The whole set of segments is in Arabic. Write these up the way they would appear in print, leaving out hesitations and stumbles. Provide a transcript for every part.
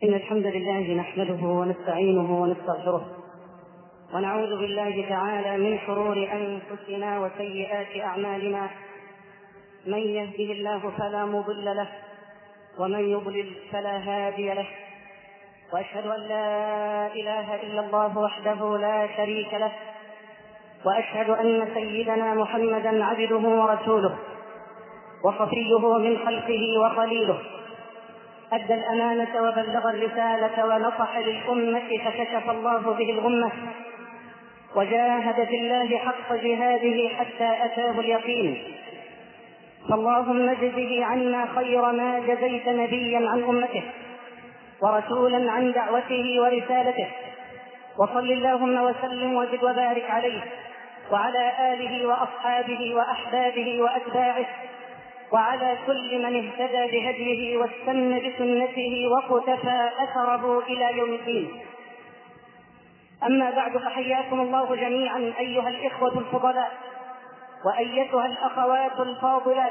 إن الحمد لله نحمده ونستعينه ونستغفره ونعوذ بالله تعالى من شرور أنفسنا وسيئات أعمالنا. من يهده الله فلا مضل له ومن يضلل فلا هادي له، وأشهد أن لا إله إلا الله وحده لا شريك له، وأشهد أن سيدنا محمدا عبده ورسوله وصفيه من خلقه وخليله، أدى الأمانة وبلغ الرسالة ونصح للأمة فكشف الله به الغمة، وجاهد في الله حق جهاده حتى أتاه اليقين. فاللهم اجزه عنا خير ما جزيت نبيا عن أمته ورسولا عن دعوته ورسالته، وصل اللهم وسلم وزد وبارك عليه وعلى آله وأصحابه وأحبابه وأتباعه وعلى كل من اهتدى بهديه واستنى بسنته وقتفى أثره إلى يوم الدين. أما بعد، فحياكم الله جميعا أيها الإخوة الفضلاء وأيتها الأخوات الفاضلات،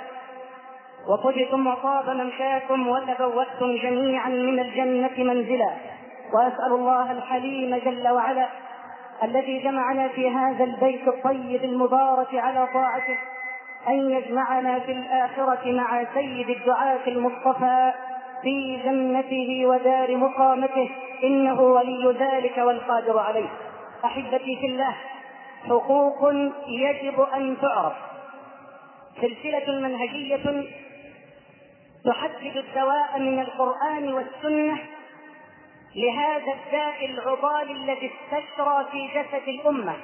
وطبتم وطاب ممشاكم وتبوأتم جميعا من الجنة منزلا. وأسأل الله الحليم جل وعلا الذي جمعنا في هذا البيت الطيب المبارك على طاعته أن يجمعنا في الآخرة مع سيد الدعاة المصطفى في جنته ودار مقامته، إنه ولي ذلك والقادر عليه. أحبتي في الله، حقوق يجب أن تعرف. سلسلة منهجية تحدد الدواء من القرآن والسنة لهذا الداء العضال الذي استشرى في جسد الأمة،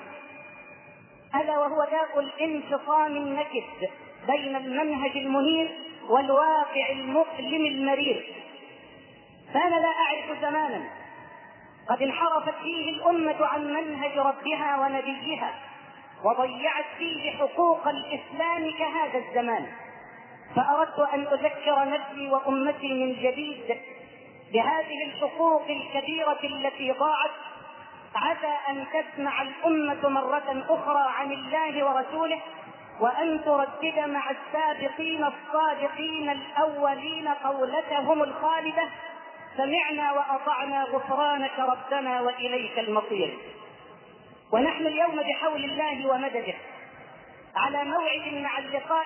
ألا وهو داء الانفصام النكد بين المنهج المنير والواقع المؤلم المرير. فأنا لا أعرف زمانا قد انحرفت فيه الأمة عن منهج ربها ونبيها وضيعت فيه حقوق الإسلام كهذا الزمان. فأردت أن أذكر نفسي وأمتي من جديد بهذه الحقوق الكبيرة التي ضاعت، عسى أن تسمع الأمة مرة أخرى عن الله ورسوله، وأن تردد مع السابقين الصادقين الأولين قولتهم الخالدة: سمعنا وأطعنا غفرانك ربنا وإليك المصير. ونحن اليوم بحول الله ومدده على موعد مع اللقاء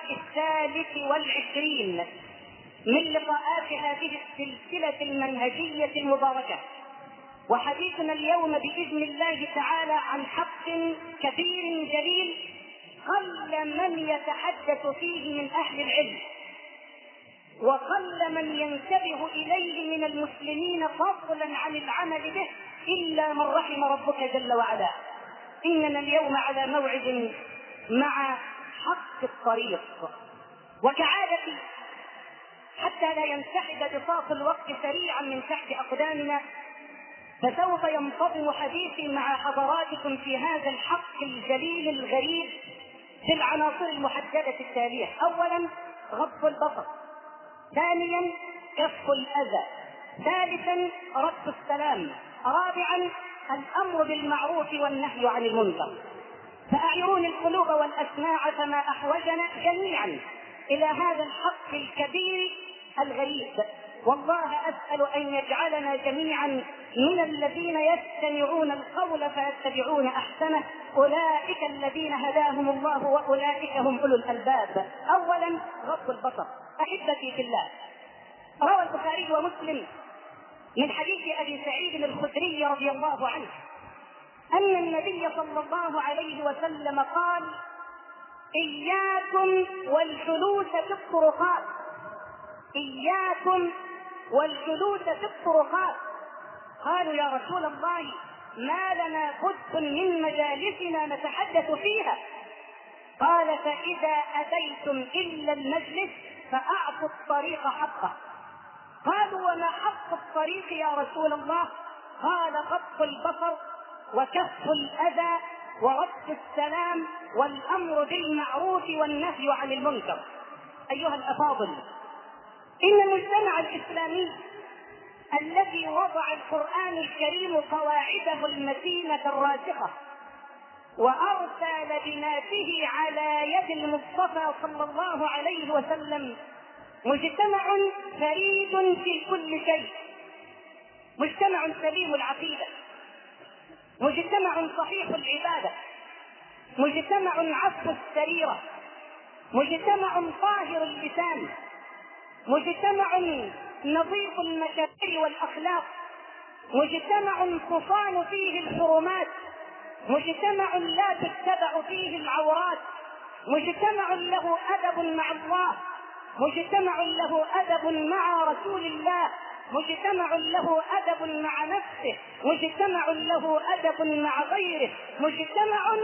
23 من لقاءات هذه السلسلة المنهجية المباركة، وحديثنا اليوم بإذن الله تعالى عن حق كبير جليل قل من يتحدث فيه من أهل العلم، وقل من ينتبه إليه من المسلمين فضلا عن العمل به إلا من رحم ربك جل وعلا. إننا اليوم على موعد مع حق الطريق. وكعادتي، حتى لا ينسحب بساط الوقت سريعا من تحت أقدامنا، فسوف ينتظم حديثي مع حضراتكم في هذا الحق الجليل الغريب في العناصر المحددة التالية: أولا غض البصر، ثانيا كف الأذى، ثالثا رد السلام، رابعا الأمر بالمعروف والنهي عن المنكر. فأعيروني القلوب والأسماع، فما أحوجنا جميعا إلى هذا الحق الكبير الغريب. والله أسأل أن يجعلنا جميعا من الذين يستمعون القول فيتبعون أحسنه، أولئك الذين هداهم الله وأولئك هم أولو الألباب. أولا غض البصر. أحبتي في الله، روى البخاري ومسلم من حديث أبي سعيد الخدري رضي الله عنه أن النبي صلى الله عليه وسلم قال: إياكم والجلوس في الطرقات، إياكم والجلوس في الطرقات. قالوا: يا رسول الله، ما لنا بد من مجالسنا نتحدث فيها؟ قال: فإذا أتيتم إلا المجلس فأعطوا الطريق حقه. قالوا: وما حق الطريق يا رسول الله؟ قال: غض البصر وكف الأذى ورد السلام والأمر بالمعروف والنهي عن المنكر. أيها الأفاضل، إن المجتمع الإسلامي الذي وضع القرآن الكريم قواعده المتينة الراسخة وأرسى لبناته على يد المصطفى صلى الله عليه وسلم مجتمع فريد في كل شيء، مجتمع سليم العقيدة، مجتمع صحيح العبادة، مجتمع عفو السريرة، مجتمع طاهر اللسان، مجتمع نظيف المشاعر والأخلاق، مجتمع تصان فيه الحرمات، مجتمع لا تتبع فيه العورات، مجتمع له أدب مع الله، مجتمع له أدب مع رسول الله، مجتمع له أدب مع نفسه، مجتمع له أدب مع غيره، مجتمع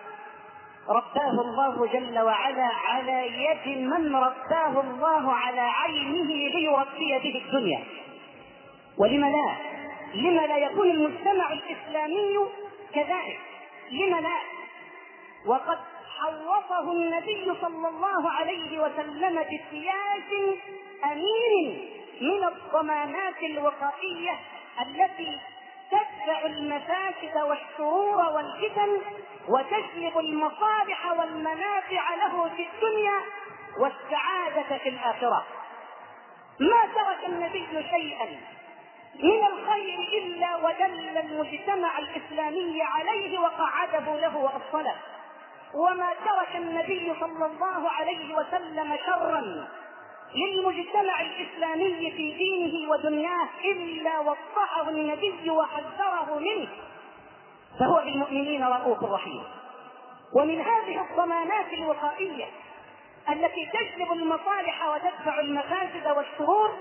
رباه الله جل وعلا على يد من رباه الله على عينه ليربي به الدنيا. ولم لا؟ لم لا يكون المجتمع الإسلامي كذلك؟ لم لا؟ وقد حوطه النبي صلى الله عليه وسلم بسياج أمين من الضمانات الوقائية التي تدفع المفاسد والشرور والفتن وتجلب المصالح والمنافع له في الدنيا والسعادة في الآخرة. ما ترك النبي شيئا من الخير إلا ودل المجتمع الإسلامي عليه وقعده له وأصله، وما ترك النبي صلى الله عليه وسلم شرا للمجتمع الإسلامي في دينه ودنياه إلا وضحه النبي وحذره منه، فهو بالمؤمنين رؤوف رحيم. ومن هذه الضمانات الوقائية التي تجلب المصالح وتدفع المفاسد والشرور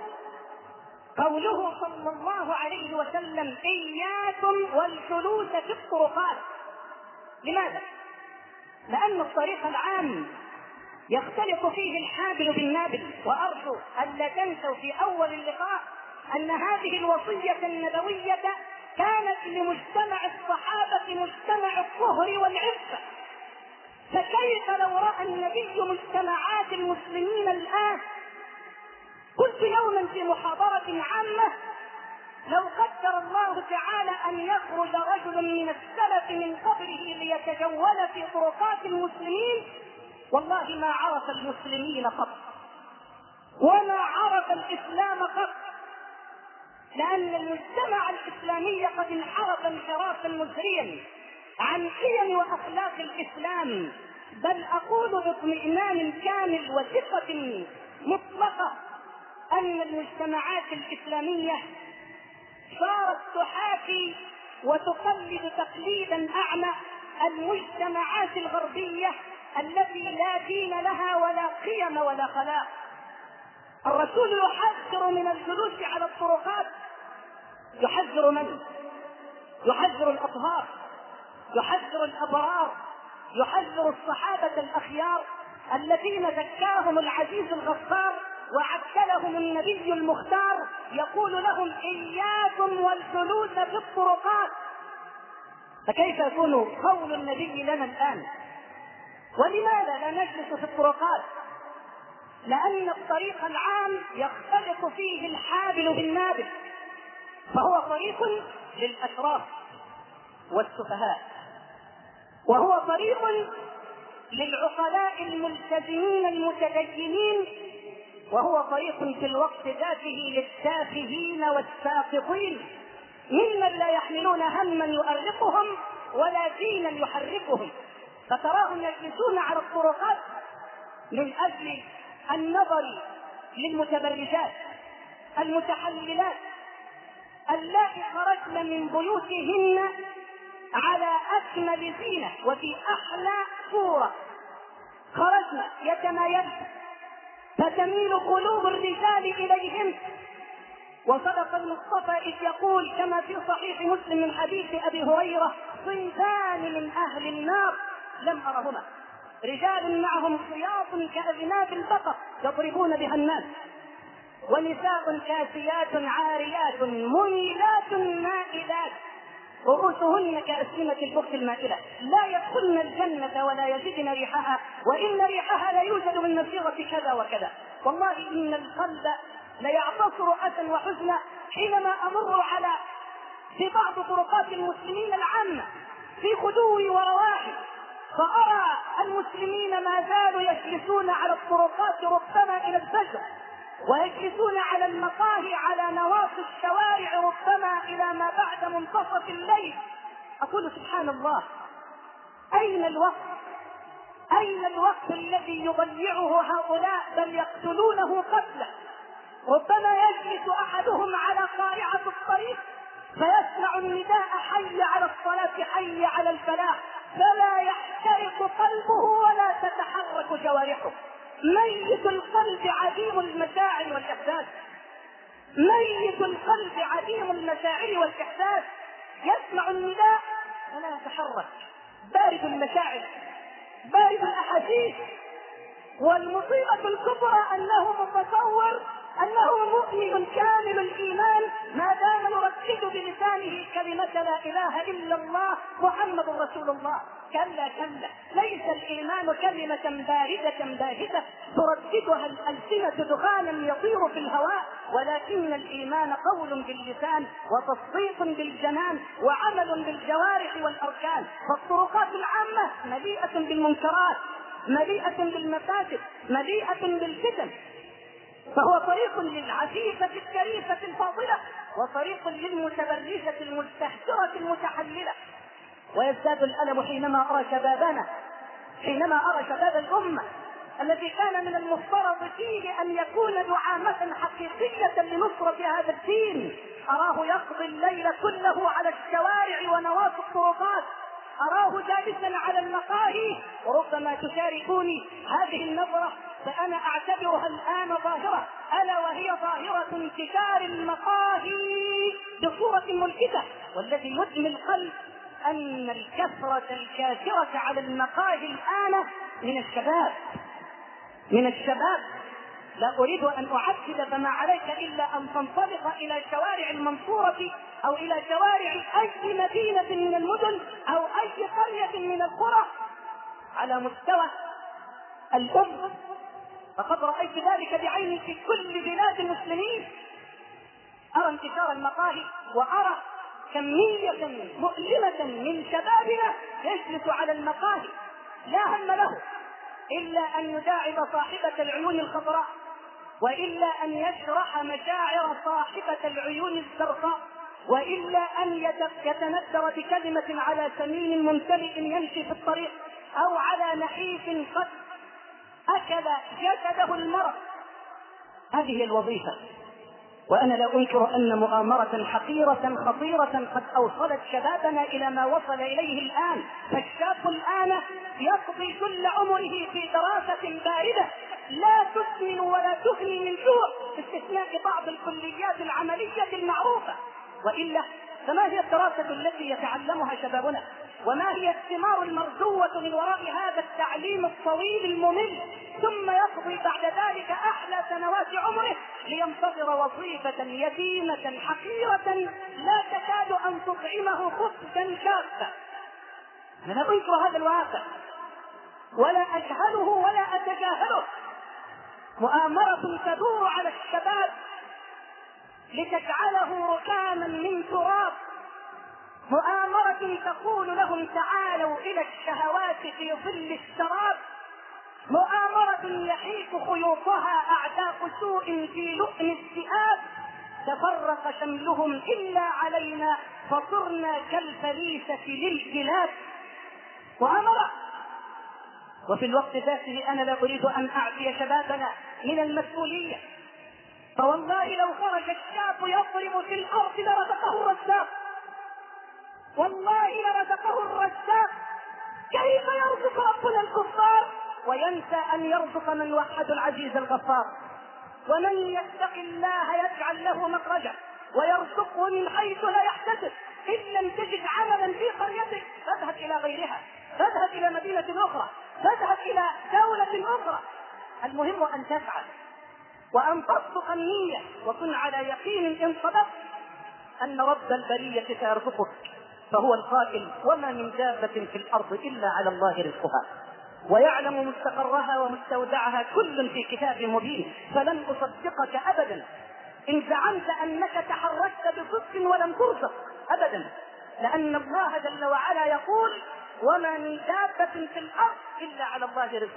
قوله صلى الله عليه وسلم: إياكم والجلوس في الطرقات. لماذا؟ لأن الطريق العام يختلط فيه الحابل بالنابل. وأرجو ألا تنسوا في أول اللقاء أن هذه الوصية النبوية كانت لمجتمع الصحابة مجتمع الطهر والعفة، فكيف لو رأى النبي مجتمعات المسلمين الآن؟ قلت يوما في محاضرة عامة: لو قدر الله تعالى أن يخرج رجل من السلف من قبره ليتجول في طرقات المسلمين، والله ما عرف المسلمين قط وما عرف الإسلام قط، لأن المجتمع الإسلامي قد انحرف انحرافا مزريا عن قيم وأخلاق الإسلام. بل أقول باطمئنان كامل وثقة مطلقة أن المجتمعات الإسلامية صارت تحاكي وتقلد تقليدا أعمى المجتمعات الغربية التي لا دين لها ولا قيم ولا خلاق. الرسول يحذر من الجلوس على الطرقات. يحذر من؟ يحذر الأطهار، يحذر الأبرار، يحذر الصحابة الأخيار الذين زكاهم العزيز الغفار وعدلهم النبي المختار، يقول لهم: إياكم والجلوس في الطرقات. فكيف يكون قول النبي لنا الآن؟ ولماذا لا نجلس في الطرقات؟ لأن الطريق العام يختلط فيه الحابل بالنابل، فهو طريق للأشراف والسفهاء، وهو طريق للعقلاء الملتزمين المتدينين، وهو طريق في الوقت ذاته للتافهين والساقطين ممن لا يحملون هما يؤرقهم ولا دينا يحركهم. فتراهم يجلسون على الطرقات من أجل النظر للمتبرجات المتحللات اللائي خرجن من بيوتهن على أكمل زينة وفي أحلى صورة، خرجن يتمايلن فتميل قلوب الرجال إليهم. وصدق المصطفى إذ يقول كما في صحيح مسلم من حديث أبي هريرة: صنفان من أهل النار لم أرهما، رجال معهم خياط كأذناب البقر يضربون بها الناس، ونساء كاسيات عاريات مميلات مائلات رؤوسهن كأسنمة البخت المائلة، لا يدخلن الجنة ولا يجدن ريحها، وإن ريحها لا يوجد من مسيرة كذا وكذا. والله إن القلب ليعتصر أسا وحزنا حينما أمر على في بعض طرقات المسلمين العامة في غدوي ورواحي، فأرى المسلمين ما زالوا يجلسون على الطرقات ربما إلى الفجر، ويجلسون على المقاهي على نواصي الشوارع ربما إلى ما بعد منتصف الليل. أقول سبحان الله، أين الوقت؟ أين الوقت الذي يضيعه هؤلاء بل يقتلونه قتلا؟ ربما يجلس أحدهم على قارعة الطريق فيسمع النداء حي على الصلاة حي على الفلاح، فلا يحترق قلبه ولا تتحرك جوارحه. ميت القلب عديم المشاعر والإحساس، ميت القلب عديم المشاعر والإحساس، يسمع النداء فلا يتحرك، بارد المشاعر بارد الأحاسيس. والمصيبة الكبرى أنه متصور أنه مؤمن كامل الإيمان ما دام يردد بلسانه كلمة لا إله إلا الله محمد رسول الله. كلا كلا، ليس الإيمان كلمة باردة باهتة ترددها الألسنة دخانا يطير في الهواء، ولكن الإيمان قول باللسان وتصديق بالجنان وعمل بالجوارح والأركان. فالطرقات العامة مليئة بالمنكرات، مليئة بالمفاسد، مليئة بالفتن، فهو طريق للعفيفة الكريفة الفاضلة وطريق للمتبرجة المستهترة المتحللة. ويزداد الألم حينما أرى شبابنا، حينما أرى شباب الأمة الذي كان من المفترض فيه أن يكون دعامة حقيقية لنصرة هذا الدين، أراه يقضي الليل كله على الشوارع ونواصي الطرقات، أراه جالسا على المقاهي. وربما تشاركوني هذه النظرة، فأنا أعتبرها الآن ظاهرة، ألا وهي ظاهرة انتشار المقاهي بصورة ملفتة. والذي يدمي القلب أن الكثرة الكاثرة على المقاهي الآن من الشباب. لا أريد أن أعدد، فما عليك إلا أن تنطلق إلى شوارع المنصورة أو إلى شوارع أي مدينة من المدن أو أي قرية من القرى على مستوى الأمة، فقد رأيت ذلك بعيني في كل بلاد المسلمين. أرى انتشار المقاهي وأرى كمية مؤلمة من شبابنا يجلس على المقاهي لا هم له إلا أن يداعب صاحبة العيون الخضراء، وإلا أن يشرح مشاعر صاحبة العيون الزرقاء، وإلا أن يتندر بكلمة على سمين ممتلئ يمشي في الطريق، أو على نحيف قد أكل جسده المرض. هذه الوظيفة. وأنا لا أنكر أن مؤامرة حقيرة خطيرة قد أوصلت شبابنا إلى ما وصل إليه الآن. فالشاب الآن يقضي كل عمره في دراسة باردة لا تسمن ولا تغني من جوع، باستثناء بعض الكليات العملية المعروفة. وإلا فما هي الدراسة التي يتعلمها شبابنا؟ وما هي الثمار المرجوة من وراء هذا التعليم الطويل الممل؟ ثم يقضي بعد ذلك أحلى سنوات عمره لينتظر وظيفة يتيمة حقيرة لا تكاد أن تطعمه خبزا كافة. أنا لا أنكر هذا الواقع ولا أجهله ولا أتجاهله. مؤامرة تدور على الشباب لتجعله ركاما من تراب، مؤامرة تقول لهم تعالوا إلى الشهوات في ظل السراب، مؤامرة يحيك خيوطها أعداء سوء في لؤم الذئاب، تفرق شملهم إلا علينا فصرنا كالفريسة للكلاب. مؤامرة. وفي الوقت ذاته أنا لا أريد أن أعفي شبابنا من المسؤولية، فوالله لو خرج الشاب يضرب في الأرض لرزقه الرزاق، والله لرزقه الرزاق. كيف يرزق ربنا الكفار وينسى أن يرزق من وحد العزيز الغفار؟ ومن يتق الله يجعل له مخرجا ويرزقه من حيث لا يحتسب. إن لم تجد عملا في قريتك فاذهب إلى غيرها، فاذهب إلى مدينة أخرى، فاذهب إلى دولة أخرى. المهم أن تفعل وأن تصدق النية، وكن على يقين إن صدقت أن رب البرية سيرزقك، فهو القائل وما من دابة في الأرض إلا على الله رزقها ويعلم مستقرها ومستودعها كل في كتاب مبين. فلن أصدقك أبدا إن زعمت أنك تحركت بصدق ولم ترزق أبدا، لأن الله جل وعلا يقول وما من دابة في الأرض إلا على الله رزقها.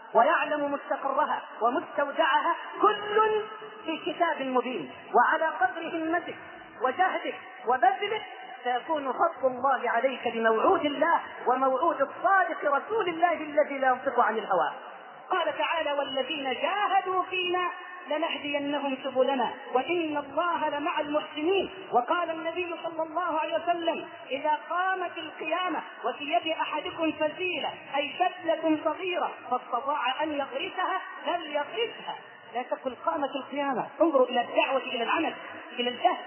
ويعلم مستقرها ومستودعها كل في كتاب مبين، وعلى قدر همتك وجهدك وبذلك سيكون فضل الله عليك بموعود الله وموعود الصادق رسول الله الذي لا ينطق عن الهوى. قال تعالى: والذين جاهدوا فينا لنهدينهم سبلنا وإن الله لمع المحسنين. وقال النبي صلى الله عليه وسلم: إذا قامت القيامة وفي يد أحدكم فسيلة أي شتلة صغيرة فاستطاع أن يغرسها فليغرسها. لا تقل قامت القيامة، انظروا إلى الدعوة، إلى العمل، إلى الجهد.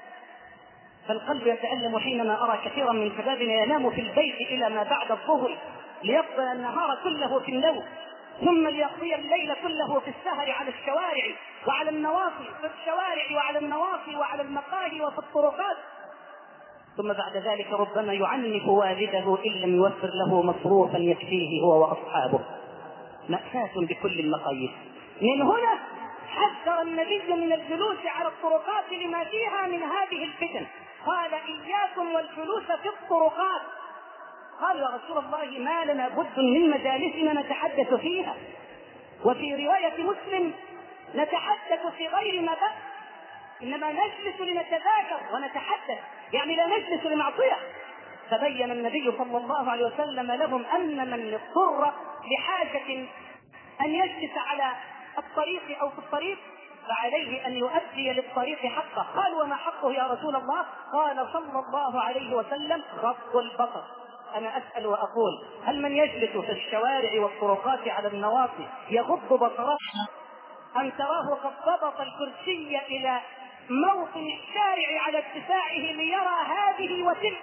فالقلب يتألم حينما أرى كثيرا من شبابنا ينام في البيت إلى ما بعد الظهر ليقضي النهار كله في النوم، ثم ليقضي الليل كله في السهر على الشوارع وعلى النواصي، في الشوارع وعلى النواصي وعلى المقاهي وفي الطرقات، ثم بعد ذلك ربما يعنف والده إن لم يوفر له مصروفا يكفيه هو وأصحابه. مأساة بكل المقاييس. من هنا حذر النبي من الجلوس على الطرقات لما فيها من هذه الفتن. قال: إياكم والجلوس في الطرقات. قال: يا رسول الله ما لنا بد من مجالسنا نتحدث فيها، وفي رواية مسلم: نتحدث في غير ما بأس، إنما نجلس لنتذاكر ونتحدث، يعني لا نجلس لمعصية. فبين النبي صلى الله عليه وسلم لهم أن من اضطر لحاجة أن يجلس على الطريق أو في الطريق فعليه أن يؤدي للطريق حقه. قال: وما حقه يا رسول الله؟ قال صلى الله عليه وسلم: غض البصر. أنا أسأل وأقول: هل من يجلس في الشوارع والطرقات على النواصي يغض بصره؟ أم تراه قد ضبط الكرسي إلى موطن الشارع على اتساعه ليرى هذه وتلك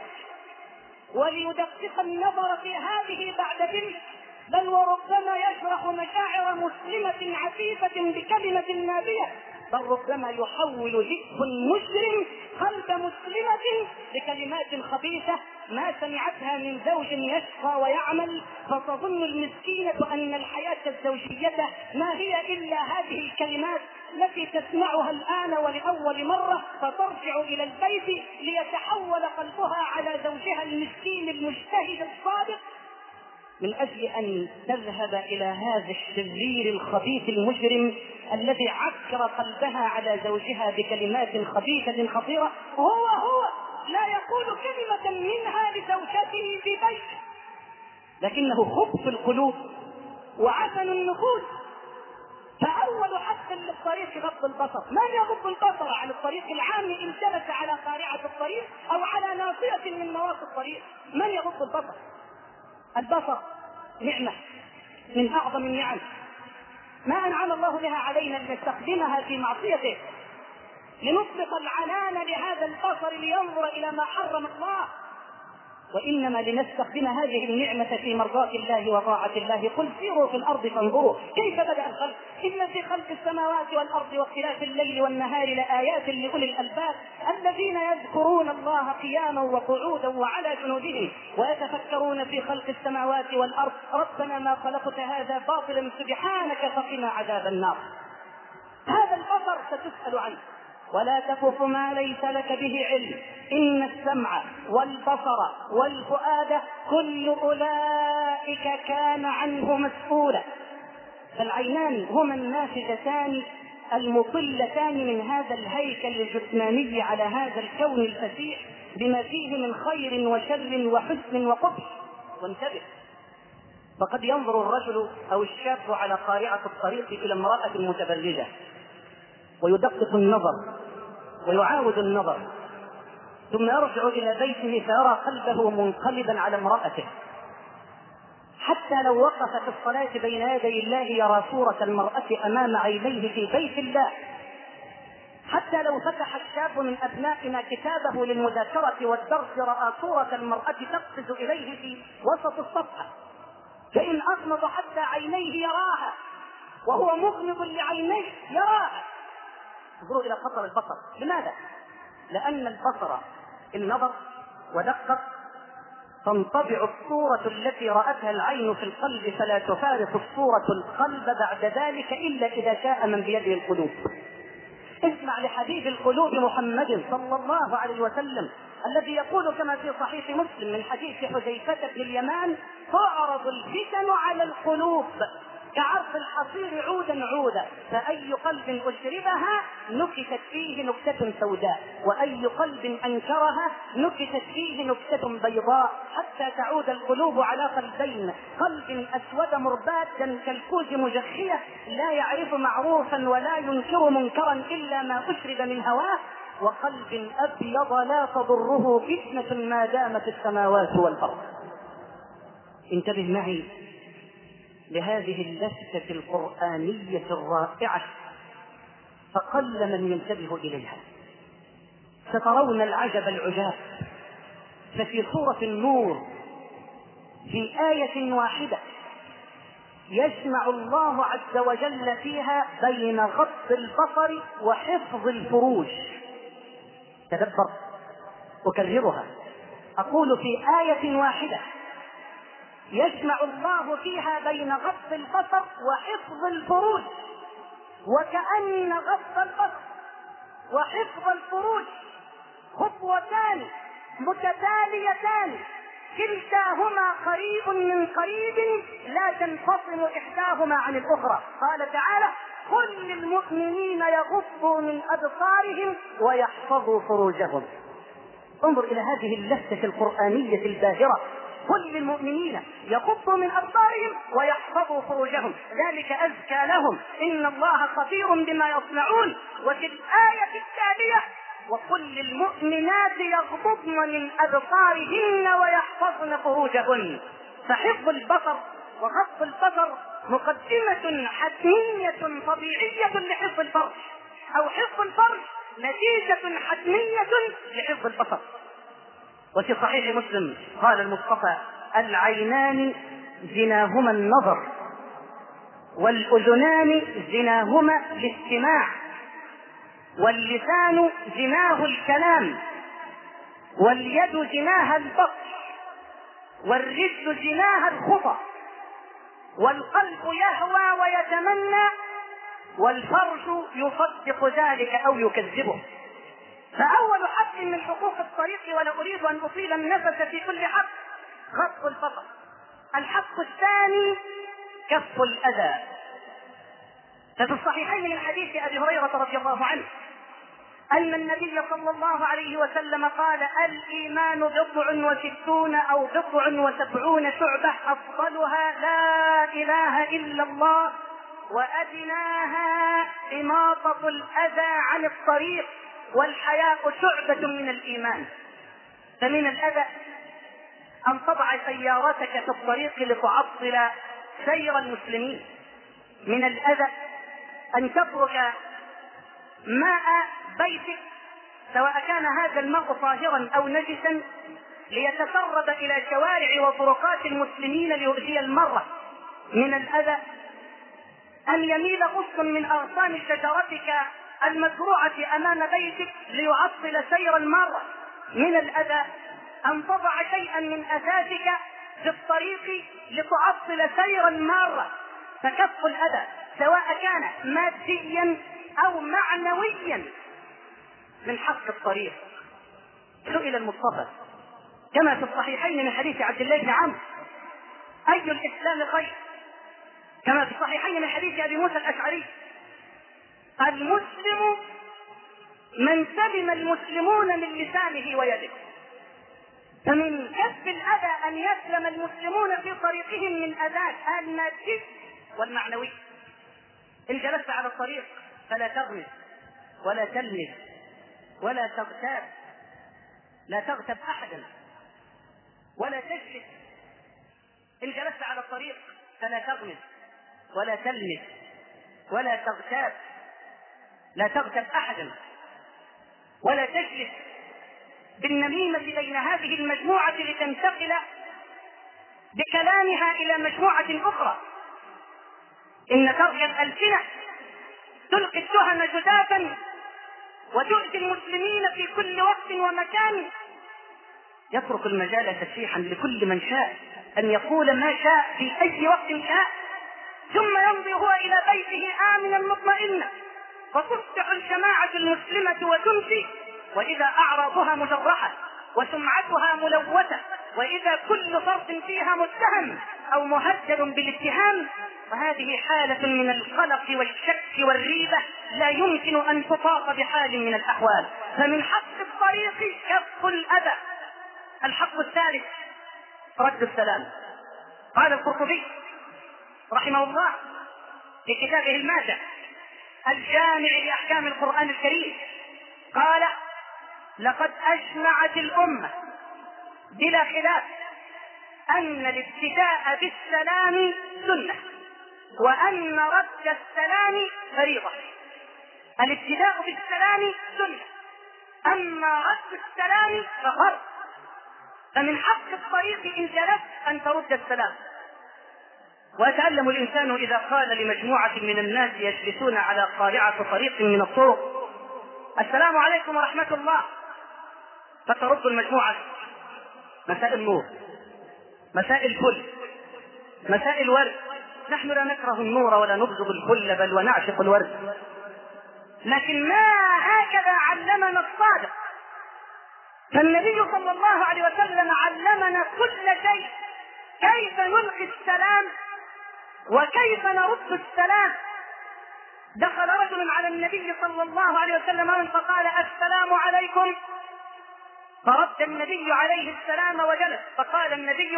وليدقق النظر في هذه بعد تلك، بل وربما يشرح مشاعر مسلمة عفيفة بكلمة نابية، بل ربما يحول ذئب مجرم قلب مسلمة بكلمات خبيثة ما سمعتها من زوج يشقى ويعمل، فتظن المسكينة أن الحياة الزوجية ما هي إلا هذه الكلمات التي تسمعها الآن ولأول مرة، فترجع إلى البيت ليتحول قلبها على زوجها المسكين المجتهد الصادق، من أجل أن تذهب إلى هذا الشرير الخبيث المجرم الذي عكر قلبها على زوجها بكلمات خبيثة خطيرة. هو لا يقول كلمة منها لزوجته في بيته، لكنه خبث القلوب وعفن النفوس. فأول حق للطريق غض البصر. من يغض البصر عن الطريق العام إن جلس على قارعة الطريق أو على ناصية من نواصي الطريق؟ من يغض البصر؟ البصر نعمة من أعظم النعم، ما أنعم الله بها علينا لنستخدمها في معصيته، لنطلق العنان لهذا البصر لينظر إلى ما حرم الله، وإنما لنستخدم هذه النعمة في مرضاة الله وطاعة الله. قل سيروا في الأرض فانظروا كيف بدأ الخلق إن في خلق السماوات والأرض واختلاف الليل والنهار لآيات لأولي الألباب الذين يذكرون الله قياما وقعودا وعلى جنوبهم ويتفكرون في خلق السماوات والأرض ربنا ما خلقت هذا باطلا سبحانك فقنا عذاب النار. هذا البصر ستسأل عنه. ولا تقف ما ليس لك به علم إن السمع والبصر والفؤاد كل أولئك كان عنه مسؤولا. فالعينان هما النافذتان المطلتان من هذا الهيكل الجسماني على هذا الكون الفسيح بما فيه من خير وشر وحسن وقبح. وانتبه، فقد ينظر الرجل أو الشاب على قارعة الطريق إلى امرأة متبرجة ويدقق النظر ويعاود النظر، ثم يرجع إلى بيته فيرى قلبه منقلبا على امرأته. حتى لو وقف في الصلاة بين يدي الله يرى صورة المرأة أمام عينيه في بيت الله. حتى لو فتح الشاب من أبنائنا كتابه للمذاكرة والدرس رأى صورة المرأة تقفز إليه في وسط الصفحة، فإن أغمض حتى عينيه يراها وهو مغمض لعينيه يراها. انظروا إلى خطر البصر. لماذا؟ لأن البصر النظر ودقق تنطبع الصورة التي رأتها العين في القلب، فلا تفارق الصورة القلب بعد ذلك إلا إذا شاء من بيده القلوب. اسمع لحبيب القلوب محمد صلى الله عليه وسلم الذي يقول كما في صحيح مسلم من حديث حذيفة بن اليمان: تعرض الفتن على القلوب كعرض الحصير عودا عودا، فأي قلب أشربها نكتت فيه نكتة سوداء، وأي قلب أنكرها نكتت فيه نكتة بيضاء، حتى تعود القلوب على قلبين: قلب أسود مربادا كالكوز مجخية لا يعرف معروفا ولا ينكر منكرا إلا ما أشرب من هواه، وقلب أبيض لا تضره فتنة ما دامت السماوات والأرض. انتبه معي لهذه اللفتة القرآنية الرائعة، فقل من ينتبه إليها. سترون العجب العجاب. ففي سورة النور في آية واحدة يجمع الله عز وجل فيها بين غض البصر وحفظ الفروج. تدبر، أكررها، أقول في آية واحدة يجمع الله فيها بين غض البصر وحفظ الفروج، وكأن غض البصر وحفظ الفروج خطوتان متتاليتان كلتاهما قريب من قريب لا تنفصل إحداهما عن الأخرى. قال تعالى: قل للمؤمنين يغضوا من أبصارهم ويحفظوا فروجهم. انظر إلى هذه اللفتة القرآنية الباهرة: قل للمؤمنين يغضوا من أبصارهم ويحفظوا فروجهم ذلك أزكى لهم إن الله خبير بما يصنعون. وفي الآية التالية: وقل للمؤمنات يغضضن من أبصارهن ويحفظن فروجهن. فحفظ البصر وغض البصر مقدمة حتمية طبيعية لحفظ الفرج، أو حفظ الفرج نتيجة حتمية لحفظ البصر. وفي صحيح مسلم قال المصطفى: العينان زناهما النظر، والأذنان زناهما الاستماع، واللسان زناه الكلام، واليد زناها البطش، والرجل زناها الخطى، والقلب يهوى ويتمنى، والفرج يصدق ذلك أو يكذبه. فأول حق من حقوق الطريق، ولا أريد أن أطيل النفس في كل حق، غض البصر. الحق الثاني كف الأذى. ففي الصحيحين من حديث أبي هريرة رضي الله عنه أن النبي صلى الله عليه وسلم قال: الإيمان 69 أو 70 شعبة، أفضلها لا إله إلا الله، وأدناها إماطة الأذى عن الطريق، والحياء شعبة من الإيمان. فمن الأذى أن تضع سيارتك في الطريق لتعطل سير المسلمين. من الأذى أن تترك ماء بيتك، سواء كان هذا الماء طاهرا أو نجسا، ليتسرب إلى شوارع وطرقات المسلمين ليؤذي المرة. من الأذى أن يميل غصن من أغصان شجرتك المزروعة أمام بيتك ليعطل سير المارة. من الأذى أن تضع شيئا من أثاثك في الطريق لتعطل سير المارة. فكف الأذى سواء كان ماديا أو معنويا من حق الطريق. سئل المصطفى كما في الصحيحين من حديث عبد الله بن عمرو: أي الإسلام خير؟ كما في الصحيحين من حديث أبي موسى الأشعري: المسلم من سلم المسلمون من لسانه ويده. فمن كف الأذى أن يسلم المسلمون في طريقهم من أذى المادي والمعنوي. إن جلست على الطريق فلا تغمز ولا تلمز ولا تغتاب، لا تغتب أحدا ولا تجلس. إن جلست على الطريق فلا تغمز ولا تلمز ولا تغتاب، لا تغتب أحدا ولا تجلس بالنميمة بين هذه المجموعة لتنتقل بكلامها إلى مجموعة أخرى. إن ترك الألسنة تلقي التهم جدافا وتؤذي المسلمين في كل وقت ومكان. يترك المجال تسيحا لكل من شاء أن يقول ما شاء في أي وقت شاء، ثم يمضي هو إلى بيته آمنا مطمئنا، فتصبح الجماعة المسلمة وتمسي وإذا أعراضها مجرحة وسمعتها ملوثة وإذا كل فرد فيها متهم أو مهدد بالاتهام، وهذه حالة من القلق والشك والريبة لا يمكن أن تطاق بحال من الأحوال. فمن حق الطريق كف الأذى. الحق الثالث رد السلام. قال القرطبي رحمه الله في كتابه الماتع الجامع لأحكام القرآن الكريم، قال: لقد أجمعت الأمة بلا خلاف أن الابتداء بالسلام سنة، وأن رد السلام فريضة. الابتداء بالسلام سنة، أما رد السلام ففرض. فمن حق الطريق إن جلست أن ترد السلام. ويتألم الإنسان إذا قال لمجموعة من الناس يجلسون على قارعة طريق من الطرق: السلام عليكم ورحمة الله، فترد المجموعة: مساء النور، مساء الفل، مساء الورد. نحن لا نكره النور ولا نبغض الفل، بل ونعشق الورد، لكن ما هكذا علمنا الصادق. فالنبي صلى الله عليه وسلم علمنا كل شيء، كيف نلقي السلام وكيف نرد السلام. دخل رجل على النبي صلى الله عليه وسلم فقال: السلام عليكم، فرد النبي عليه السلام وجلس. فقال النبي: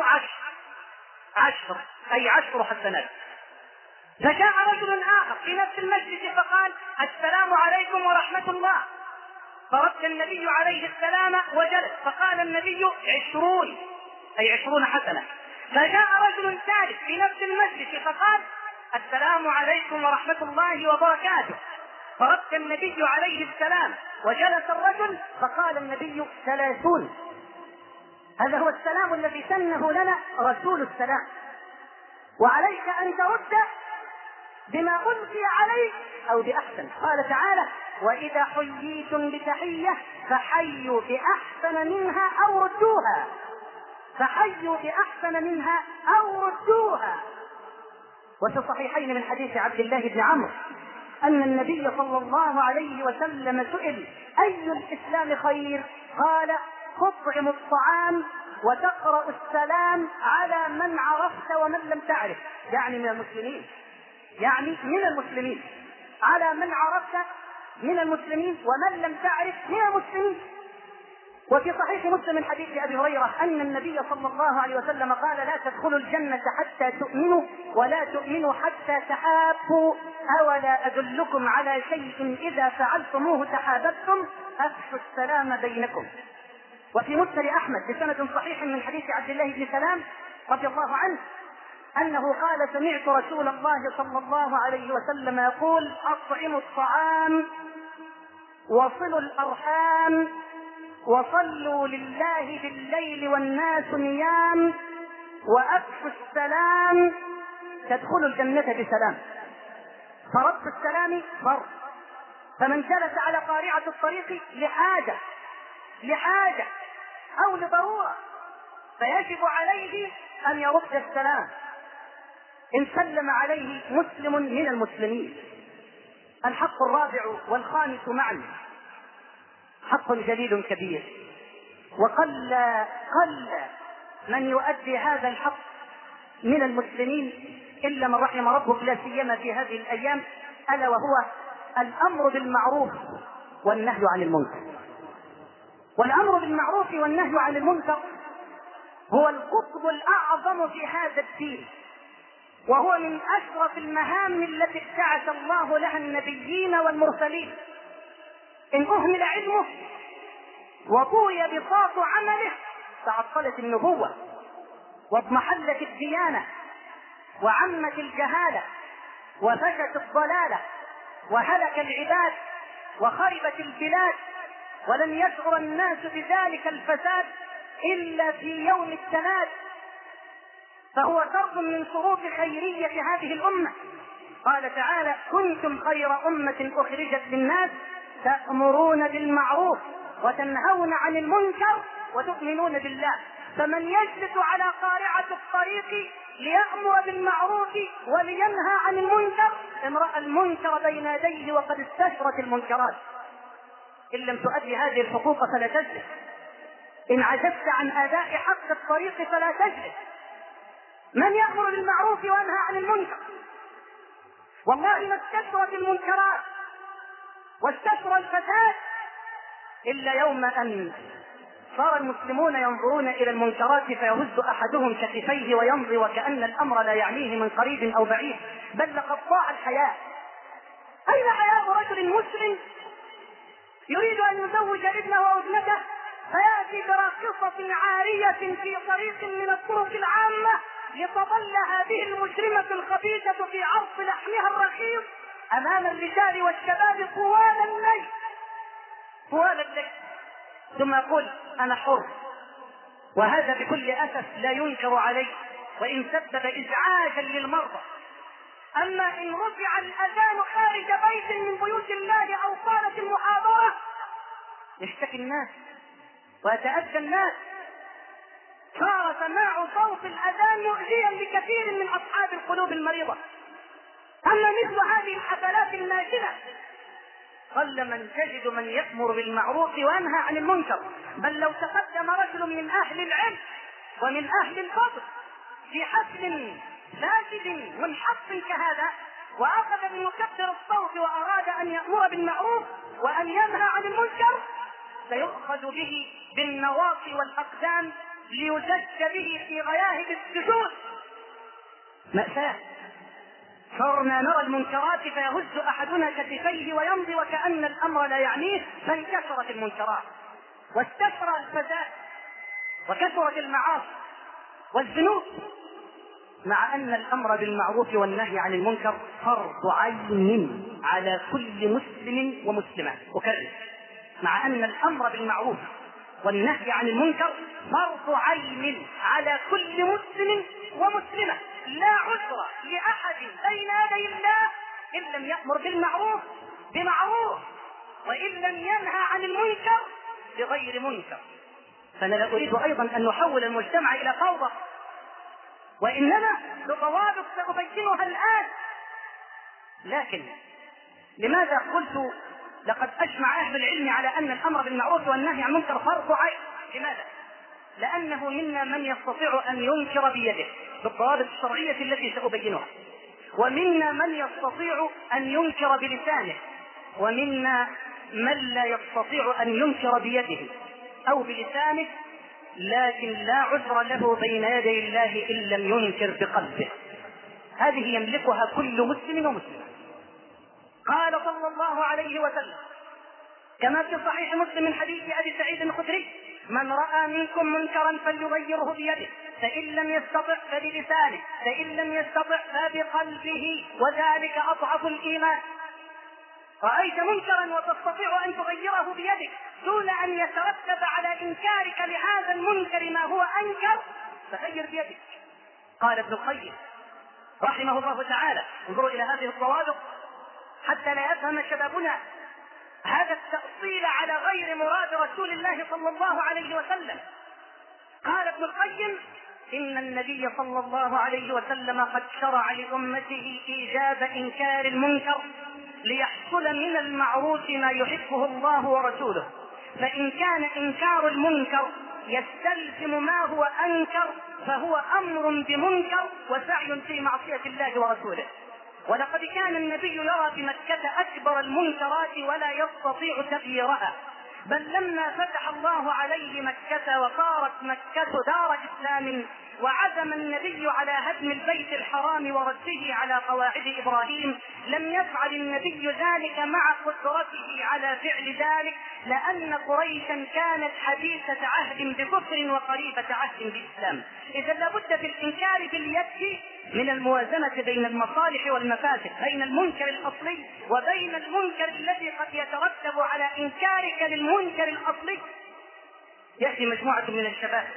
عشر، أي 10 حسنات. فجاء رجل آخر في نفس المجلس فقال: السلام عليكم ورحمة الله، فرد النبي عليه السلام وجلس. فقال النبي: 20، أي 20 حسنة. فجاء رجل ثالث في نفس المجلس فقال: السلام عليكم ورحمة الله وبركاته، فرد النبي عليه السلام وجلس الرجل. فقال النبي: 30. هذا هو السلام الذي سنه لنا رسول السلام. وعليك أن ترد بما ألقي عليك أو بأحسن. قال تعالى: وإذا حييتم بتحية فحيوا بأحسن منها أو ردوها، فحيوا بأحسن منها أو ردوها. وفي الصحيحين من حديث عبد الله بن عمرو أن النبي صلى الله عليه وسلم سئل: أي الإسلام خير؟ قال: تطعم الطعام وتقرأ السلام على من عرفت ومن لم تعرف، يعني من المسلمين، يعني من المسلمين، على من عرفت من المسلمين ومن لم تعرف من المسلمين. وفي صحيح مسلم من حديث أبي هريرة أن النبي صلى الله عليه وسلم قال: لا تدخلوا الجنة حتى تؤمنوا، ولا تؤمنوا حتى تحابوا، أولا أدلكم على شيء إذا فعلتموه تحاببتم؟ أفشوا السلام بينكم. وفي مسند أحمد بسند صحيح من حديث عبد الله بن سلام رضي الله عنه أنه قال: سمعت رسول الله صلى الله عليه وسلم يقول: أطعموا الطعام وصلوا الأرحام وصلوا لله بالليل والناس نيام وأفشوا السلام تدخلوا الجنة بسلام. فرد السلام فرض. فمن جلس على قارعة الطريق لحاجة أو لضرورة فيجب عليه أن يرد السلام إن سلم عليه مسلم من المسلمين. الحق الرابع والخامس معا حق جليل كبير، وقل من يؤدي هذا الحق من المسلمين إلا من رحم ربك، لا سيما في هذه الأيام، ألا وهو الأمر بالمعروف والنهي عن المنكر. والأمر بالمعروف والنهي عن المنكر هو القطب الأعظم في هذا الدين، وهو من أشرف المهام التي ابتعث الله لها النبيين والمرسلين. إن أهمل علمه وطوي بساط عمله تعطلت النبوة واضمحلت الديانة وعمت الجهالة وفشت الضلالة وهلك العباد وخربت البلاد، ولن يشعر الناس بذلك الفساد إلا في يوم التناد. فهو شرط من شروط خيرية هذه الأمة. قال تعالى: كنتم خير أمة أخرجت للناس تأمرون بالمعروف وتنهون عن المنكر وتؤمنون بالله. فمن يجلس على قارعة الطريق ليأمر بالمعروف ولينهى عن المنكر إن رأى المنكر بين يديه وقد استشرت المنكرات. إن لم تؤدي هذه الحقوق فلا تجلس. إن عجزت عن أداء حق الطريق فلا تجلس. من يأمر بالمعروف وينهى عن المنكر؟ والله ما استشرت المنكرات واستشرى الفساد إلا يوم أن صار المسلمون ينظرون إلى المنكرات فيهز أحدهم كتفيه ويمضي وكأن الأمر لا يعنيه من قريب أو بعيد، بل لقد ضاع الحياء. أين حياء رجل مسلم يريد أن يزوج ابنه أو ابنته فيأتي براقصة عارية في طريق من الطرق العامة لتظل هذه المجرمة الخبيثة في عرض لحمها الرخيص أمام الرجال والشباب طوال الليل ثم يقول أنا حر، وهذا بكل أسف لا ينكر عليه وإن سبب إزعاجا للمرضى. أما إن رفع الأذان خارج بيت من بيوت الله أو صارت المحاضرة يشتكي الناس ويتأذى الناس، صار سماع صوت الأذان مؤذيا لكثير من أصحاب القلوب المريضة. أما مثل هذه الحفلات الناشئة قل من تجد من يأمر بالمعروف وينهى عن المنكر، بل لو تقدم رجل من أهل العلم ومن أهل الفضل في حفل فاسد منحط كهذا وأخذ بمكبر الصوت وأراد أن يأمر بالمعروف وأن ينهى عن المنكر سيؤخذ به بالنواصي والأقدام ليزج به في غياهب السجود. مأساة. صرنا نرى المنكرات فيهز أحدنا كتفيه ويمضي وكأن الأمر لا يعنيه، فانتشرت المنكرات واستشرى الفساد وكثرت المعاصي والذنوب، مع أن الأمر بالمعروف والنهي عن المنكر فرض عين على كل مسلم ومسلمة. أكرر، مع أن الأمر بالمعروف والنهي عن المنكر فرض عين على كل مسلم ومسلمة، لا عذر لأحد بين يدي الله إن لم يأمر بالمعروف بمعروف وإن لم ينهى عن المنكر بغير منكر. فأنا لا أريد أيضا أن نحول المجتمع إلى فوضى، وإنما بضوابط سأبينها الآن. لكن لماذا قلت لقد أجمع أهل العلم على أن الأمر بالمعروف والنهي عن المنكر فرض عين؟ لماذا؟ لأنه منا من يستطيع أن ينكر بيده بالضوابط الشرعية التي سأبينها، ومنا من يستطيع أن ينكر بلسانه، ومنا من لا يستطيع أن ينكر بيده أو بلسانه لكن لا عذر له بين يدي الله إن لم ينكر بقلبه. هذه يملكها كل مسلم ومسلمة. قال صلى الله عليه وسلم كما في صحيح مسلم من حديث أبي سعيد الخدري: من رأى منكم منكرا فليغيره بيده، فإن لم يستطع فبلسانه، فإن لم يستطع فبقلبه، وذلك أضعف الإيمان. رأيت منكرا وتستطيع أن تغيره بيدك دون أن يترتب على إنكارك لهذا المنكر ما هو أنكر، فغير بيدك. قال ابن القيم رحمه الله تعالى: انظروا إلى هذه الضوابط حتى لا يفهم شبابنا هذا التأصيل على غير مراد رسول الله صلى الله عليه وسلم. قال ابن القيم: إن النبي صلى الله عليه وسلم قد شرع لأمته إيجاب إنكار المنكر ليحصل من المعروف ما يحبه الله ورسوله، فإن كان إنكار المنكر يستلزم ما هو أنكر فهو أمر بمنكر وسعي في معصية الله ورسوله. ولقد كان النبي يرى بمكة أكبر المنكرات ولا يستطيع تغييرها، بل لما فتح الله عليه مكة وصارت مكة دار إسلام وعزم النبي على هدم البيت الحرام ورده على قواعد إبراهيم، لم يفعل النبي ذلك مع قدرته على فعل ذلك، لأن قريشا كانت حديثة عهد بكفر وقريبة عهد بإسلام. إذا لابد في الإنكار باليد من الموازنة بين المصالح والمفاسد، بين المنكر الأصلي وبين المنكر الذي قد يترتب على إنكارك للمنكر الأصلي. يأتي مجموعة من الشباب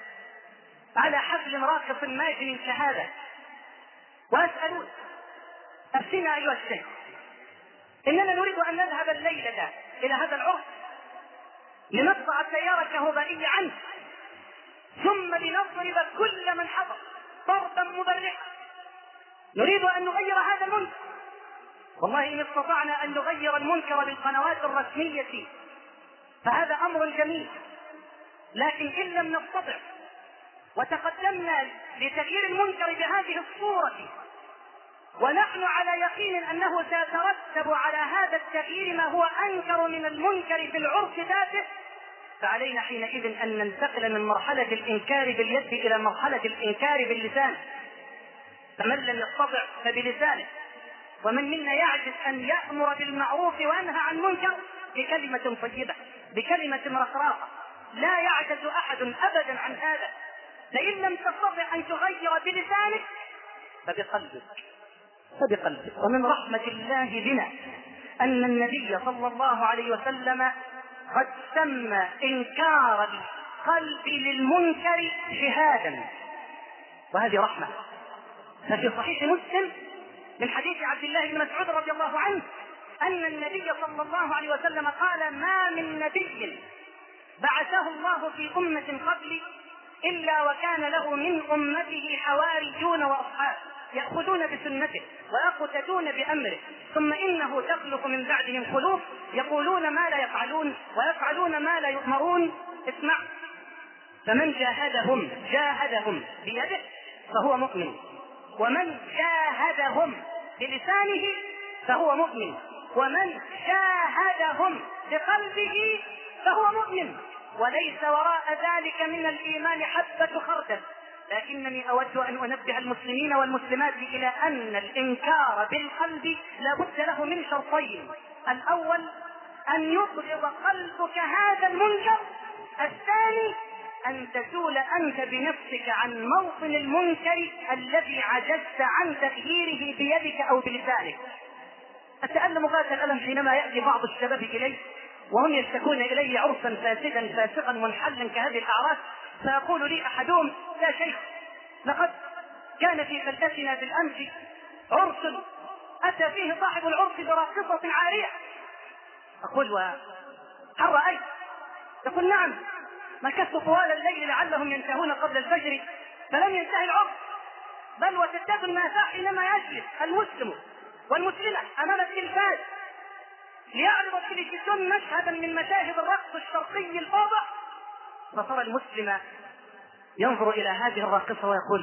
على حفل راقص ماجن كهذا ويسألون: أفتنا أيها الشيخ، إننا نريد أن نذهب الليلة إلى هذا العرس لنقطع السيارة الكهربائية عنه ثم لنضرب كل من حضر ضربا مبرحا، نريد أن نغير هذا المنكر. والله إن استطعنا أن نغير المنكر بالقنوات الرسمية فهذا أمر جميل، لكن إن لم نستطع وتقدمنا لتغيير المنكر بهذه الصورة ونحن على يقين أنه سيترتب على هذا التغيير ما هو أنكر من المنكر في العرف ذاته، فعلينا حينئذ أن ننتقل من مرحلة الإنكار باليد إلى مرحلة الإنكار باللسان. فمن لم يستطع فبلسانه، ومن منا يعجز أن يأمر بالمعروف وينهى عن المنكر بكلمة طيبة، بكلمة رقراقة. لا يعجز أحد أبدا عن هذا. فإن لم تستطع أن تغير بلسانك فبقلبك. ومن رحمة الله بنا أن النبي صلى الله عليه وسلم قد سمى إنكار القلب للمنكر جهادا، وهذه رحمة. ففي صحيح مسلم من حديث عبد الله بن مسعود رضي الله عنه أن النبي صلى الله عليه وسلم قال: ما من نبي بعثه الله في أمة قبلي إلا وكان له من أمته حواريون وأصحاب يأخذون بسنته ويقتدون بأمره، ثم إنه تخلف من بعدهم خلوف يقولون ما لا يفعلون ويفعلون ما لا يؤمرون. اسمع: فمن جاهدهم بيده فهو مؤمن، ومن جاهدهم بلسانه فهو مؤمن، ومن جاهدهم بقلبه فهو مؤمن، وليس وراء ذلك من الإيمان حبة خردل. لكنني أود أن أنبه المسلمين والمسلمات إلى أن الإنكار بالقلب لا بد له من شرطين: الأول أن يبغض قلبك هذا المنكر، الثاني أن تزول أنت بنفسك عن موطن المنكر الذي عجزت عن تغييره بيدك أو بلسانك. أتألم ذات الألم حينما يأتي بعض الشباب إلي وهم يشتكون إلي عرسا فاسدا منحلا كهذه الأعراس، فيقول لي أحدهم: يا شيخ، لقد كان في بلدتنا بالأمس عرس أتى فيه صاحب العرس براقصة عارية. أقول: وهل رأيت؟ يقول: نعم، مكثت طوال الليل لعلهم ينتهون قبل الفجر فلم ينتهي العرس، بل وتدب المأساة حينما يجلس المسلم والمسلمة أمام التلفاز ليعرض التلفزيون مشهدا من مشاهد الرقص الشرقي الفاضح، فصار المسلم ينظر إلى هذه الراقصة ويقول: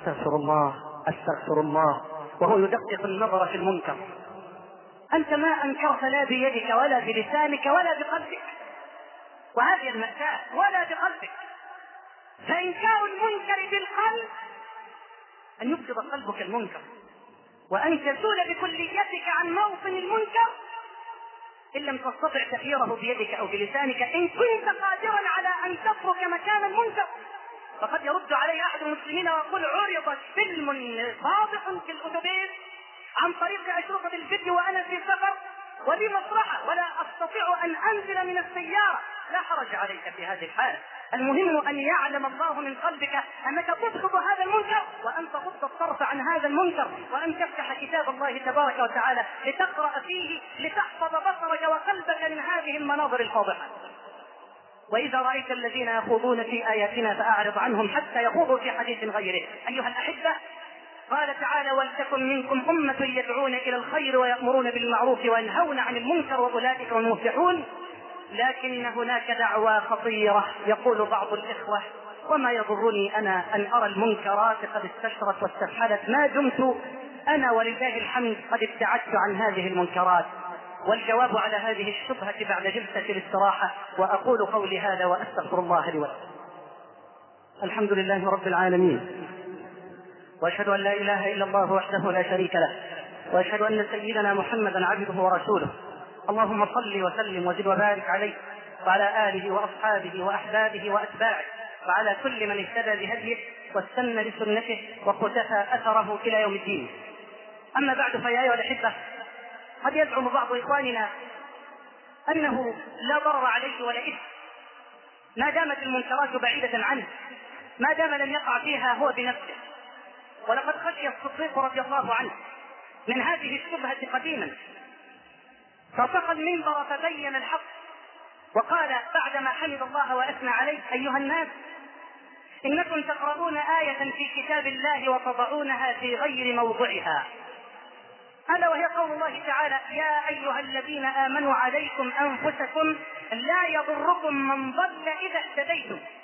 أستغفر الله، وهو يدقق النظر في المنكر. أنت ما أنكرت لا بيدك ولا بلسانك ولا بقلبك، وهذه المأساة، ولا بقلبك. فإنكار المنكر بالقلب أن يبغض قلبك المنكر، وأن تزول بكليتك عن موطن المنكر إن لم تستطع تغييره بيدك أو بلسانك. إن كنت قادرا على أن تترك مكان المنكر، فقد يرد علي أحد المسلمين ويقول: عرض فيلم فاضح في الأتوبيس عن طريق أشرطة الفيديو وأنا في سفر ولي مصلحة ولا أستطيع أن أنزل من السيارة. لا حرج عليك في هذه الحالة، المهم أن يعلم الله من قلبك أنك تبغض هذا المنكر، وأن تغض الطرف عن هذا المنكر، وأن تفتح كتاب الله تبارك وتعالى لتقرأ فيه لتحفظ بصرك وقلبك من هذه المناظر الفاضحة. وإذا رأيت الذين يخوضون في آياتنا فأعرض عنهم حتى يخوضوا في حديث غيره. أيها الأحبة، قال تعالى: ولتكن منكم أمة يدعون إلى الخير ويأمرون بالمعروف وينهون عن المنكر وأولئك هم المفلحون. لكن هناك دعوى خطيرة يقول بعض الإخوة: وما يضرني أنا أن أرى المنكرات قد استشرت واستفحلت ما دمت أنا ولله الحمد قد ابتعدت عن هذه المنكرات. والجواب على هذه الشبهة بعد جلسة الاستراحة، وأقول قولي هذا وأستغفر الله لي ولكم. الحمد لله رب العالمين، وأشهد أن لا إله إلا الله وحده لا شريك له، وأشهد أن سيدنا محمدا عبده ورسوله. اللهم صل وسلم وزد وبارك عليه وعلى آله وأصحابه وأحبابه وأتباعه وعلى كل من اهتدى بهديه واستنى بسنته وقتفى أثره إلى يوم الدين. أما بعد، فيا أيها الأحبة، قد يزعم بعض إخواننا أنه لا ضرر عليه ولا إثم ما دامت المنكرات بعيدة عنه، ما دام لم يقع فيها هو بنفسه. ولقد خشي الصديق رضي الله عنه من هذه الشبهة قديما، فسقى المنبر فبين الحق وقال بعدما حمد الله وأثنى عليه: أيها الناس، إنكم تقرؤون آية في كتاب الله وتضعونها في غير موضعها، ألا وهي قول الله تعالى: يا أيها الذين آمنوا عليكم أنفسكم لا يضركم من ضل إذا اهتديتم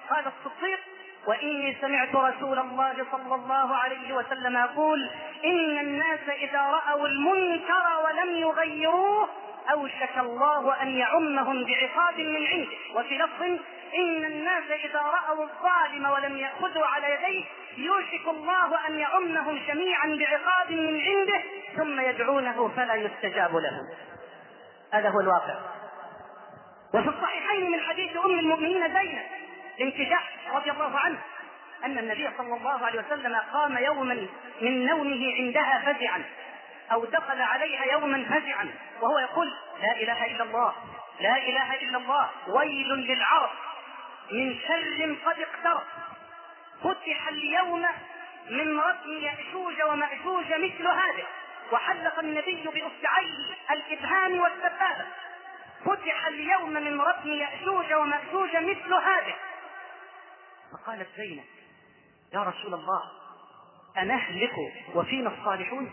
الصديق: وإني سمعت رسول الله صلى الله عليه وسلم يقول: إن الناس إذا رأوا المنكر ولم يغيروه أوشك الله أن يعمهم بعقاب من عنده. وفي لفظ: إن الناس إذا رأوا الظالم ولم يأخذوا على يديه يوشك الله أن يعمهم جميعا بعقاب من عنده ثم يدعونه فلا يستجاب لهم. هذا هو الواقع. وفي الصحيحين من حديث أم المؤمنين زينب بنت جحش رضي الله عنه أن النبي صلى الله عليه وسلم قام يوما من نومه عندها فزعا، أو دخل عليها يوما فزعا وهو يقول: لا إله إلا الله، لا إله إلا الله، ويل للعرب من شر قد اقترب، فتح اليوم من ردم يأجوج ومأجوج مثل هذا. وحلق النبي بإصبعيه الإبهام والسبابة: فتح اليوم من ردم يأجوج ومأجوج مثل هذا. فقالت زينب: يا رسول الله، أنهلك وفينا الصالحون؟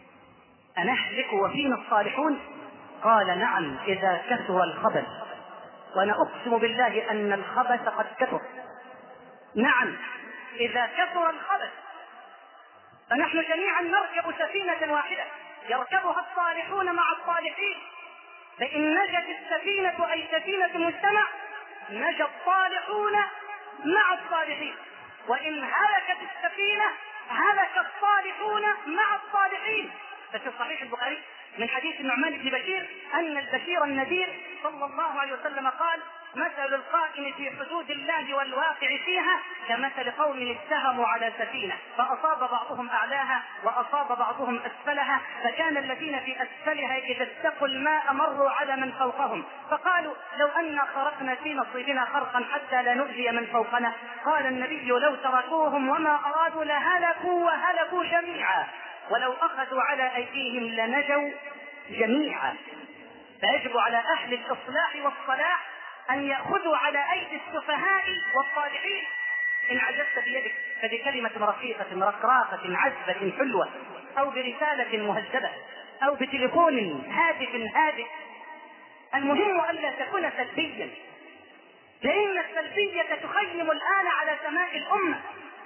أنهلك وفينا الصالحون؟ قال: نعم، إذا كثر الخبث. وأنا أقسم بالله أن الخبث قد كثر. نعم، إذا كثر الخبث. فنحن جميعا نركب سفينة واحدة يركبها الصالحون مع الصالحين، فإن نجت السفينة أي سفينة المجتمع نجى الصالحون مع الصالحين، وإن هلكت السفينة هلك الصالحون مع الصالحين. ففي صحيح البخاري من حديث النعمان بن بشير أن البشير النذير صلى الله عليه وسلم قال: مثل القائم في حدود الله والواقع فيها كمثل قوم اتهموا على سفينة فأصاب بعضهم أعلاها وأصاب بعضهم أسفلها، فكان الذين في أسفلها إذا اتقوا الماء مروا على من فوقهم فقالوا: لو أن خرقنا في نصيبنا خرقا حتى لا نؤذي من فوقنا. قال النبي: لو تركوهم وما أرادوا لهلكوا وهلكوا جميعا، ولو أخذوا على أيديهم لنجوا جميعا. فيجب على أهل الإصلاح والصلاح أن يأخذوا على أيدي السفهاء والصالحين. إن عجزت بيدك فبكلمة رقيقة رقراقة عذبة حلوة، أو برسالة مهذبة، أو بتليفون هادف. المهم ألا تكون سلبيا، لأن السلبية تخيم الآن على سماء الأمة،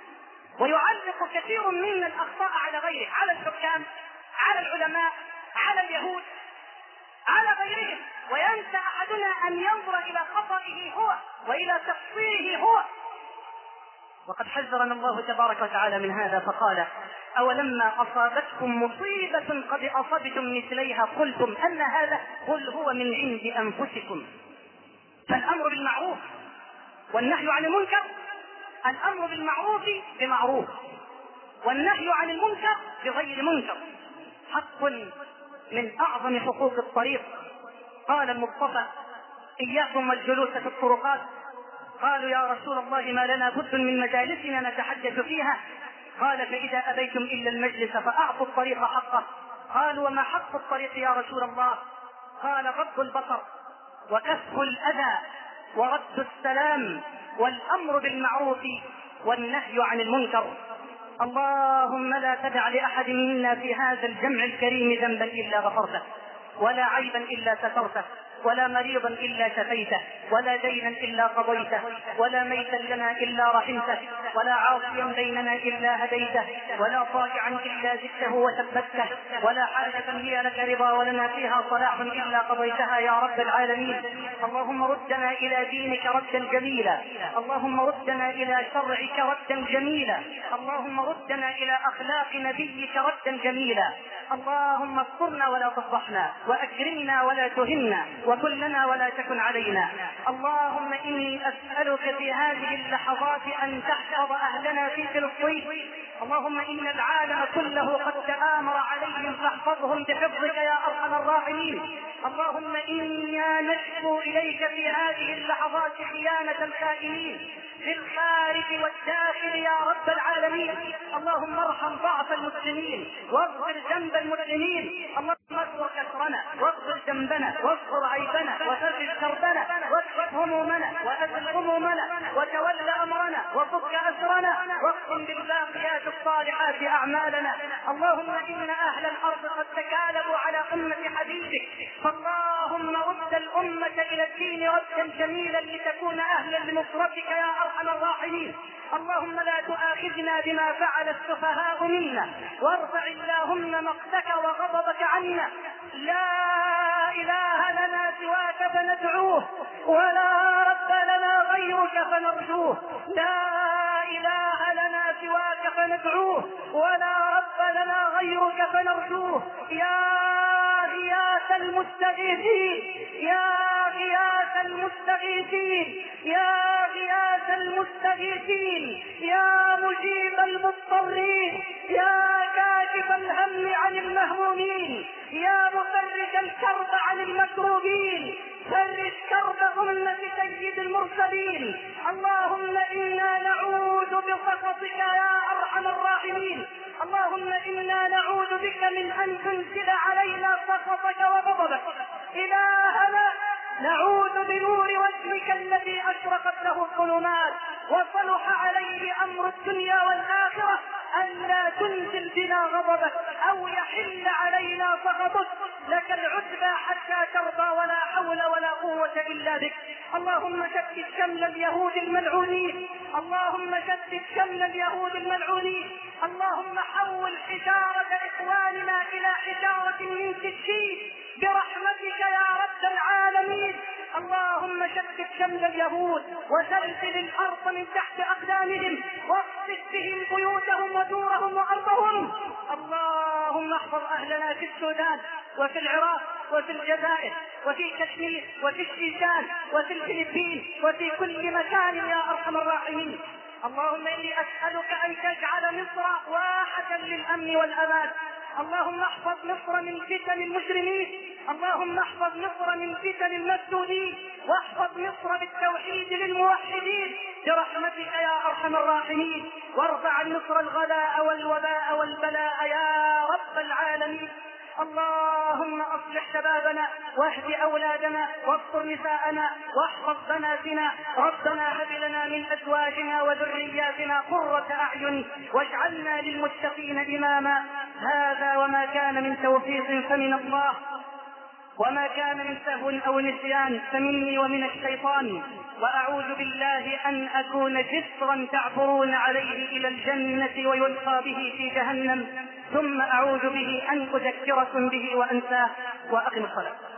ويعلق كثير منا الأخطاء على غيره، على الحكام، على العلماء، على اليهود، على غيرهم، وينسى أحدنا أن ينظر إلى خطئه هو وإلى تقصيره هو. وقد حذرنا الله تبارك وتعالى من هذا فقال: أولما أصابتكم مصيبة قد أصبتم مثليها قلتم أن هذا؟ قل هو من عند أنفسكم. فالأمر بالمعروف والنهي عن المنكر، الأمر بالمعروف بمعروف، والنهي عن المنكر بغير منكر، حق من أعظم حقوق الطريق. قال المصطفى: إياكم والجلوس في الطرقات. قالوا: يا رسول الله، ما لنا بد من مجالسنا نتحدث فيها. قال: فإذا أبيتم إلا المجلس فأعطوا الطريق حقه. قالوا: وما حق الطريق يا رسول الله؟ قال: غض البصر، وكف الأذى، ورد السلام، والأمر بالمعروف والنهي عن المنكر. اللهم لا تدع لأحد منا في هذا الجمع الكريم ذنبا إلا غفرته، ولا عيبا إلا سترته، ولا مريضا إلا شفيته، ولا دينا إلا قضيته، ولا ميتا لنا إلا رحمته، ولا عاصيا بيننا إلا هديته، ولا طائعا إلا زدته وثبته، ولا حاجة هي لك رضا ولنا فيها صلاح إلا قضيتها يا رب العالمين. اللهم ردنا إلى دينك ردا جميلا، اللهم ردنا إلى شرعك ردا جميلا، اللهم ردنا إلى أخلاق نبيك ردا جميلا. اللهم استرنا ولا تفضحنا، وأكرمنا ولا تهنا، وكلنا ولا تكن علينا. اللهم إني أسألك في هذه اللحظات أن تحفظ أهلنا في فلسطين. اللهم إن العالم كله قد تآمر عليهم فاحفظهم بحفظك يا أرحم الراحمين. اللهم إنا نشكو إليك في هذه اللحظات خيانة الخائنين في الخارج والداخل يا رب العالمين. اللهم ارحم ضعف المسلمين واغفر ذنب المسلمين. اللهم اغفر كسرنا واغفر ذنبنا واغفر عيبنا وفرج كربنا واكشف همومنا وأزل غمومنا وتول أمرنا وفك أسرنا واختم بالباقيات الصالحات أعمالنا. اللهم إن أهل الأرض قد تكالبوا على أمة حبيبك فاللهم رد الأمة إلى الدين ردا جميلا لتكون أهلا لنصرتك يا أرحم الراحمين. اللهم لا تؤاخذنا بما فعل السفهاء منا، وارفع اللهم مقتك وغضبك عنا. لا إله لنا سواك فندعوه، ولا رب لنا غيرك فنرجوه. لا إله لنا سواك فندعوه، ولا رب لنا غيرك فنرجوه. يا غياث المستغيثين، يا غياث المستغيثين، يا غياث المستغيثين، يا مجيب المضطرين، يا كاشف الهم عن المهمومين، يا مفرج الكرب عن المكروبين، فرج كرب أمة سيد المرسلين. اللهم إنا نعوذ بسخطك يا أرحم الراحمين. اللهم إنا نعوذ بك من أن تنزل علينا سخطك وغضبك. إلهنا نعوذ بنور وجهك الذي أشرقت له الظلمات وصلح عليه أمر الدنيا والآخرة أن لا تنزل بنا غضبك أو يحل علينا سخطك. لك العتبى حتى ترضى، ولا حول ولا قوة إلا بك. اللهم شتت شمل اليهود الملعونين، اللهم شتت شمل اليهود الملعونين. اللهم حول حجارة إخواننا إلى حجارة من سجيل برحمتك يا رب العالمين. اللهم شتت شمل اليهود وزلزل الأرض من تحت أقدامهم واخسف بهم بيوتهم ودورهم وأرضهم. اللهم احفظ أهلنا في السودان وفي العراق وفي الجزائر وفي كشمير وفي الشيشان وفي الفلبين وفي كل مكان يا أرحم الراحمين. اللهم إني أسألك أن تجعل مصر واحة للأمن والأمان. اللهم احفظ مصر من فتن المجرمين، اللهم احفظ مصر من فتن المفتونين، واحفظ مصر بالتوحيد للموحدين برحمتك يا أرحم الراحمين. وارفع عن مصر الغلاء والوباء والبلاء يا رب العالمين. اللهم اصلح شبابنا واهد اولادنا واستر نساءنا واحفظ بناتنا. ربنا هب لنا من ازواجنا وذرياتنا قرة اعين واجعلنا للمتقين اماما. هذا وما كان من توفيق فمن الله، وما كان من سهو او نسيان فمني ومن الشيطان. واعوذ بالله ان اكون جسرا تعبرون عليه الى الجنة ويلقى به في جهنم، ثم اعوذ به ان اذكركم به وانساه. واقم الصلاة.